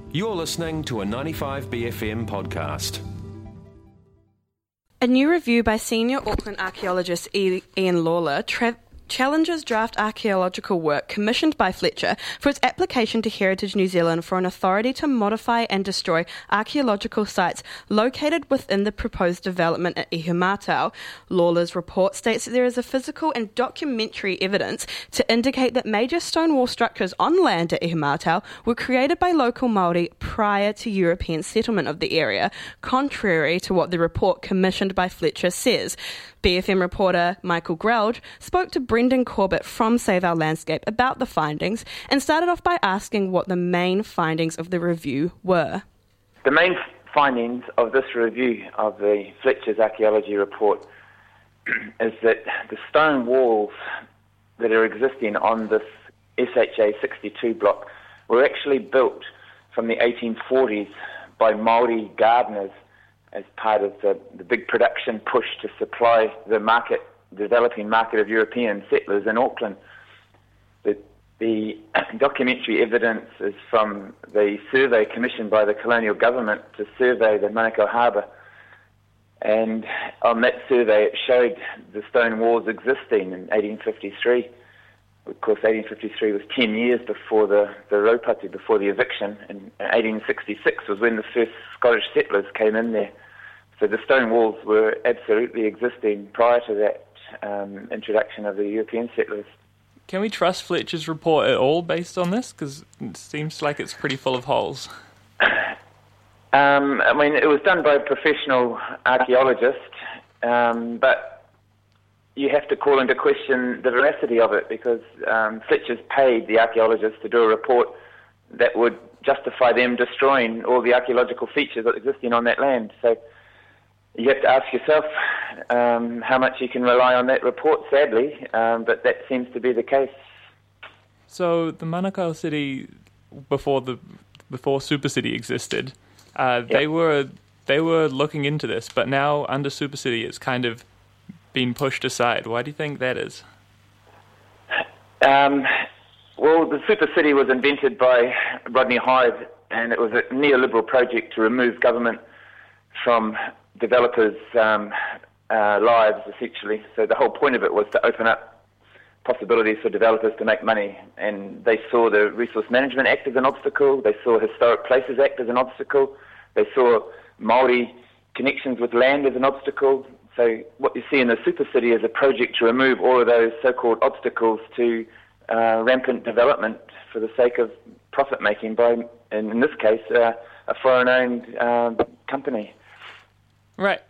You're listening to a 95BFM podcast. A new review by senior Auckland archaeologist Ian Lawler challenges draft archaeological work commissioned by Fletcher for its application to Heritage New Zealand for an authority to modify and destroy archaeological sites located within the proposed development at Ihumātao. Lawler's report states that there is a physical and documentary evidence to indicate that major stone wall structures on land at Ihumātao were created by local Māori prior to European settlement of the area, contrary to what the report commissioned by Fletcher says. BFM reporter Michael Greld spoke to Brendan Corbett from Save Our Landscape about the findings and started off by asking what the main findings of the review were. The main findings of this review of the Fletcher's archaeology report is that the stone walls that are existing on this SHA 62 block were actually built from the 1840s by Māori gardeners as part of the big production push to supply the developing market of European settlers in Auckland. The documentary evidence is from the survey commissioned by the colonial government to survey the Manukau Harbour. And on that survey it showed the stone walls existing in 1853. Of course, 1853 was 10 years before the raupati, before the eviction, and 1866 was when the first Scottish settlers came in there. So the stone walls were absolutely existing prior to that introduction of the European settlers. Can we trust Fletcher's report at all based on this? Because it seems like it's pretty full of holes. I mean, it was done by a professional archaeologist, but you have to call into question the veracity of it because Fletcher's paid the archaeologists to do a report that would justify them destroying all the archaeological features that existing on that land. So you have to ask yourself how much you can rely on that report, sadly, but that seems to be the case. So the Manukau City, before Super City existed, they were looking into this, but now under Super City it's kind of been pushed aside. Why do you think that is? Well, the Super City was invented by Rodney Hyde, and it was a neoliberal project to remove government from developers' lives, essentially. So the whole point of it was to open up possibilities for developers to make money, and they saw the Resource Management Act as an obstacle, they saw Historic Places Act as an obstacle, they saw Māori connections with land as an obstacle. So what you see in the Super City is a project to remove all of those so-called obstacles to rampant development for the sake of profit-making by, in this case, a foreign-owned company. Right.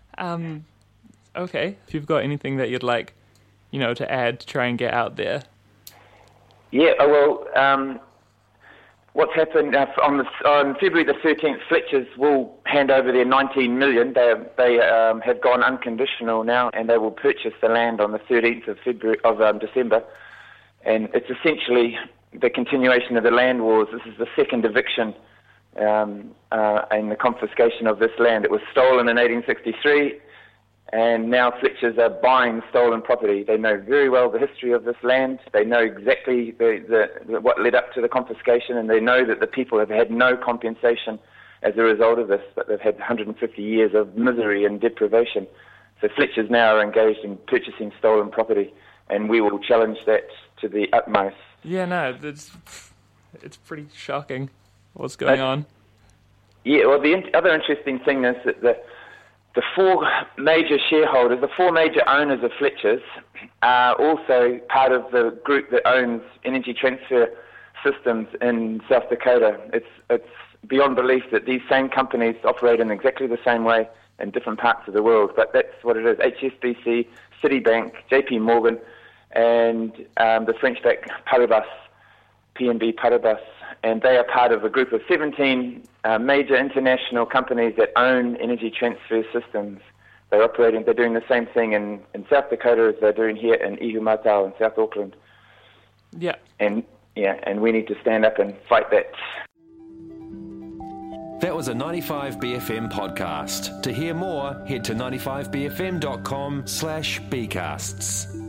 Okay. If you've got anything that you'd like, to add to try and get out there. Yeah, well, what's happened on February the 13th, Fletcher's will hand over their $19 million. They have gone unconditional now, and they will purchase the land on the 13th of December. And it's essentially the continuation of the land wars. This is the second eviction and the confiscation of this land. It was stolen in 1863, and now Fletchers are buying stolen property. They know very well the history of this land. They know exactly what led up to the confiscation, and they know that the people have had no compensation as a result of this, but they've had 150 years of misery and deprivation. So Fletchers now are engaged in purchasing stolen property, and we will challenge that to the utmost. Yeah, no, it's pretty shocking what's going on. Yeah, well, the other interesting thing is that the four major shareholders, the four major owners of Fletcher's, are also part of the group that owns Energy Transfer Systems in South Dakota. It's beyond belief that these same companies operate in exactly the same way in different parts of the world, but that's what it is. HSBC, Citibank, JP Morgan, and the French-backed Paribas, PNB Paribas, and they are part of a group of 17 major international companies that own Energy Transfer Systems. They're doing the same thing in South Dakota as they're doing here in Ihumātao in South Auckland. Yeah. And we need to stand up and fight that. That was a 95BFM podcast. To hear more, head to 95bfm.com/bcasts.